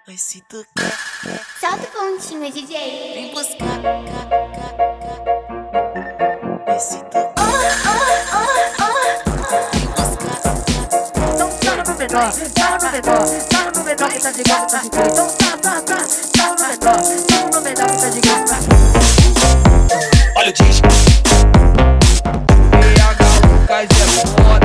Mas se tu quer, Solta o pontinho, DJ. vem buscar. Mas se tu quer, vem buscar. Então tá no menor, tá no menor, tá no menor que tá de graça, tá de graça. Então tá no menor, tá no menor que tá de graça. Olha o disco. PH Lucas é foda.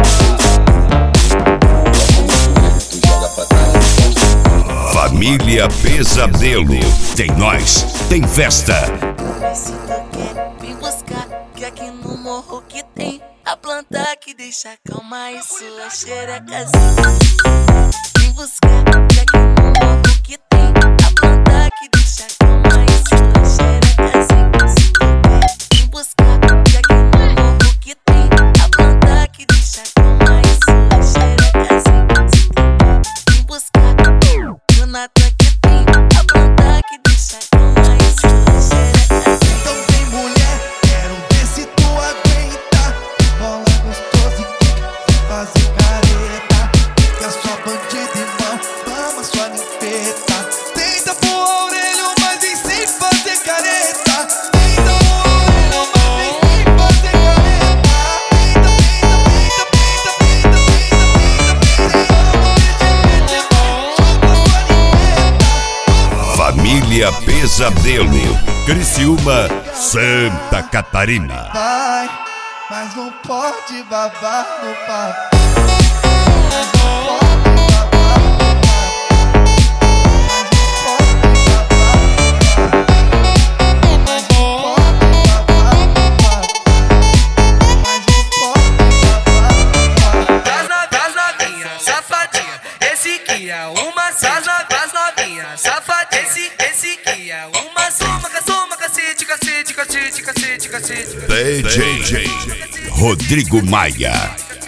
Família Pesadelo. Tem nós, tem festa. Mas se tu quer, vem buscar. Que aqui no morro que tem a planta que deixa calma e sua xerecazinha. Vem buscar. Que aqui no morro que tem a planta que deixa calma e sua xerecazinha. Se tu quer, vem buscar. Que aqui no morro que tem a planta que deixa calma e sua xerecazinha. Se tu quer, vem buscar. Jonathan que tem a planta que deixa calma e sua xerecazinha. Então tem mulher, quero ver se tu aguenta. Bola gostosa e fazer careta. Que a sua bandida irmão ama sua ninfeta. Tenta pôr a orelha, mas vem sem fazer careta. Tenta pôr a orelha, mas vem sem fazer careta. Família Pesadelo. Criciúma, Santa Catarina. Vai, mas não pode babar no papo. Mas não pode babar no papo. Mas não pode babar no papo. Mas não pode babar no papo. Mas não pode babar no papo. Das novinhas, safadinha. Esse que é uma das novinhas, safadinha. Esse que é uma soma, cacete. DJ Rodrigo Maia.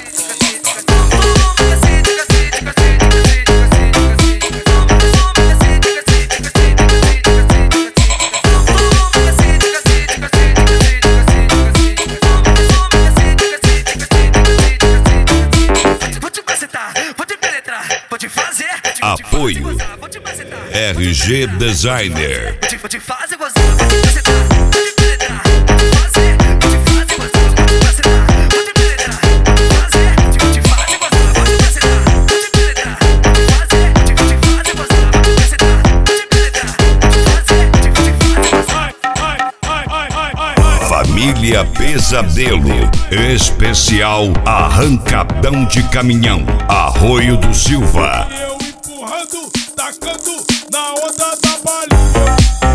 Vou te macetar, vou te penetrar, vou te fazer. Apoio RG Designer. Vou te fazer gozar, vou te macetar, vou te penetrar, vou te fazer. Vou te fazer gozar, vou te macetar, vou te penetrar, vou te fazer. Vou te fazer gozar, vou te macetar, vou te penetrar, vou te fazer. Vou te fazer gozar, vou te macetar, vou te penetrar, vou te fazer. Vou te fazer gozar. Família Pesadelo. Especial Arrancadão de Caminhão. Arroio do Silva. Eu empurrando, tacando na onda da balinha.